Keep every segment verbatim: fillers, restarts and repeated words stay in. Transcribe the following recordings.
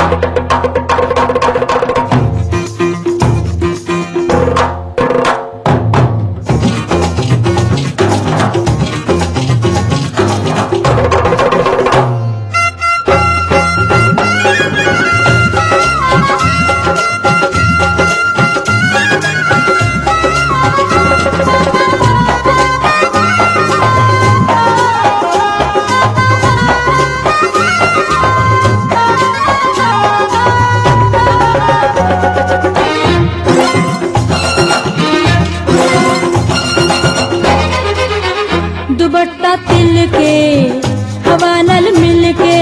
दुपट्टा तिल के हवा नल मिल के,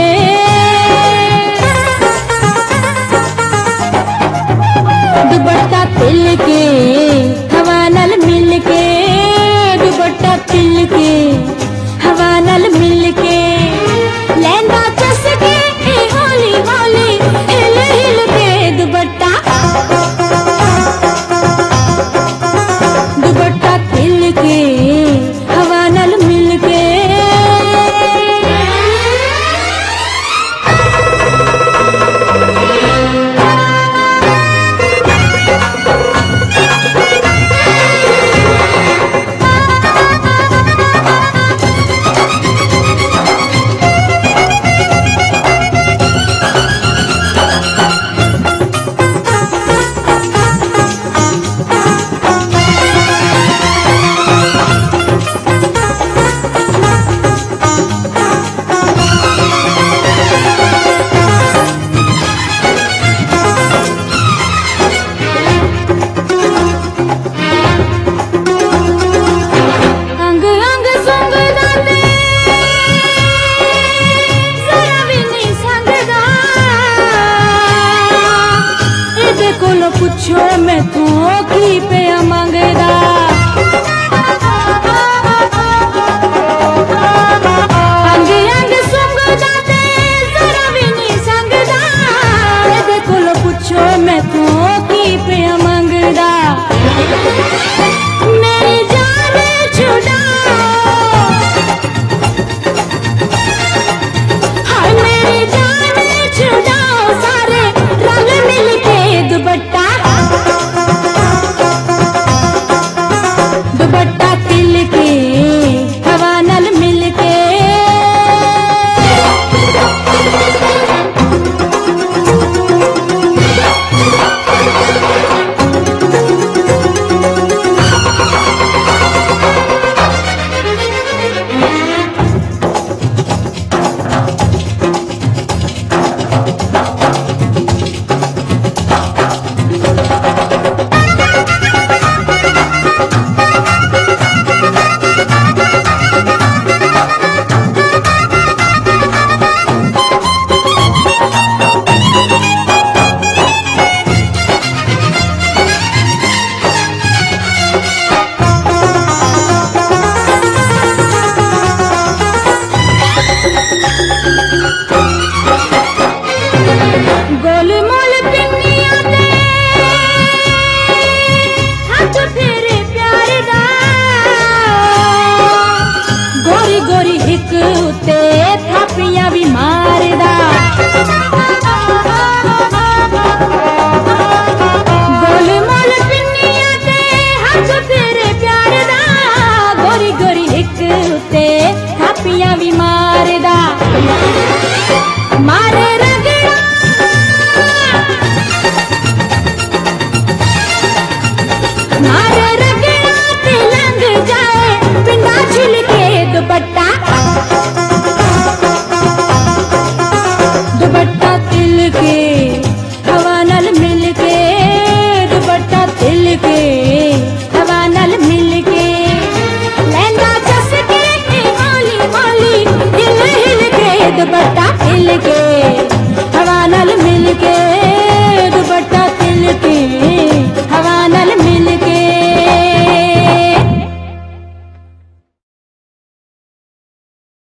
दुपट्टा तिल के हवा नल मिल के, दुपट्टा तिल के हवा नल मिल के, लहंगा चस के हौली हौली हिल हिल के, दुपट्टा दुपट्टा तिल के हवा नल मिल के। पुछो मैं तू की पे मंगदा, अंग अंग सुंगदा ते जरा भी नहीं संगदा, देखो लो पुछो मैं तू की पे मंगदा, मेरी जान छुड़ाओ, हाय मेरी जान छुड़ाओ, सारे रंग मिल के दुपट्टा दुपट्टा तिल के हवा नल मिल के। गोल